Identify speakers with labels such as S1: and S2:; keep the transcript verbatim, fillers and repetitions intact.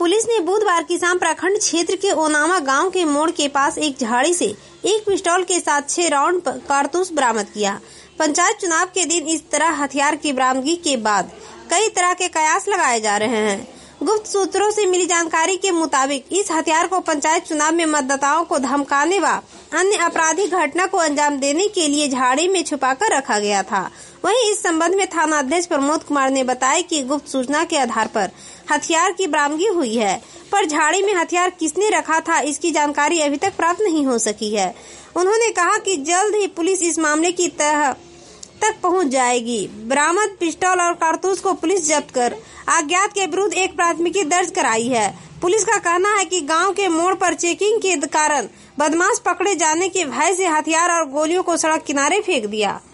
S1: Police ने बुधवार की शाम प्रखंड क्षेत्र के ओनामा गांव के मोड़ के पास एक झाड़ी से एक पिस्तौल के साथ छह राउंड कारतूस बरामद किया। पंचायत चुनाव के दिन इस तरह हथियार की बरामदगी के बाद कई तरह के कयास लगाए जा रहे हैं। गुप्त सूत्रों से मिली जानकारी के मुताबिक इस हथियार को पंचायत चुनाव में मतदाताओं को धमकाने व अन्य आपराधिक घटना को अंजाम देने के लिए झाड़ी में छुपाकर रखा गया था। वहीं इस संबंध में थाना अध्यक्ष प्रमोद कुमार ने बताया कि गुप्त सूचना के आधार पर हथियार की बरामदगी हुई है, पर झाड़ी में हथियार किसने रखा था इसकी जानकारी अभी तक प्राप्त नहीं हो सकी है। उन्होंने कहा कि जल्द ही पुलिस इस मामले की तह तक पहुंच जाएगी। बरामद पिस्तौल और कारतूस को पुलिस जब्त कर अज्ञात के विरुद्ध एक प्राथमिकी दर्ज कराई है। पुलिस का कहना है कि गांव के मोड़ पर चेकिंग के कारण बदमाश पकड़े जाने के भय से हथियार और गोलियों को सड़क किनारे फेंक दिया।